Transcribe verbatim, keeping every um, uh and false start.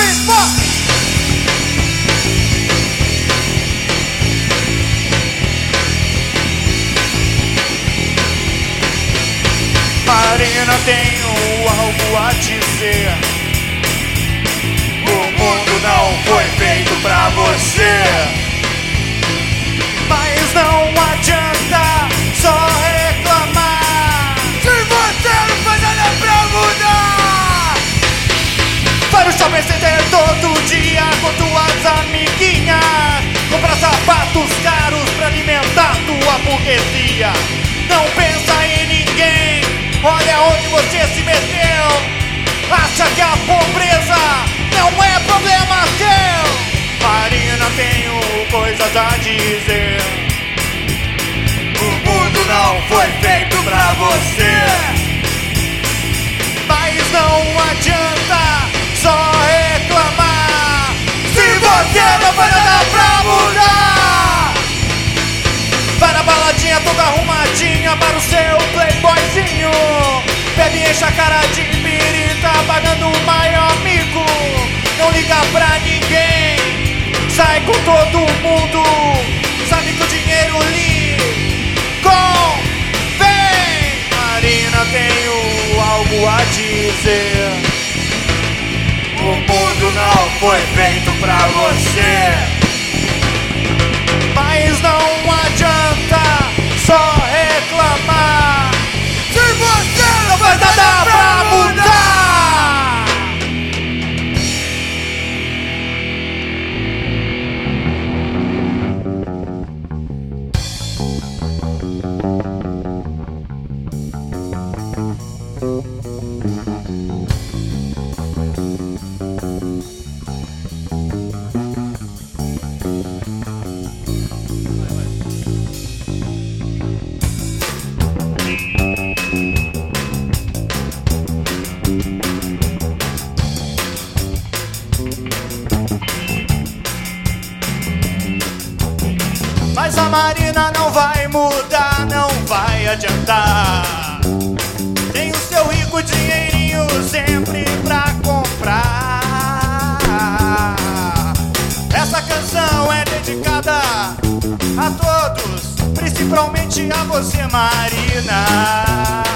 three, four. Marina, tenho algo a dizer. O mundo não foi feito pra você, mas não adianta só reclamar se você não faz nada pra mudar. Vai no shopping center todo dia com tuas amiguinhas, comprar sapatos caros pra alimentar tua burguesia. Não pensa em ninguém, olha onde você se meteu. Acha que a pobreza não é problema seu. Marina, tenho coisas a dizer. O mundo não foi feito pra você, mas não adianta só reclamar se você não faz nada pra mudar. Vai na baladinha toda arrumadinha para o seu playboyzinho. Bebe, enche a cara de pirita, pagando o maior amigo. Não liga pra ninguém, sai com todo mundo. Sabe que o dinheiro lhe convém. Marina, tenho algo a dizer. O mundo não foi feito pra você, mas não adianta só reclamar se você não faz nada pra mudar. Mas a Marina não vai mudar, não vai adiantar. Tem o seu rico dinheirinho sempre pra comprar. Essa canção é dedicada a todos, principalmente a você, Marina.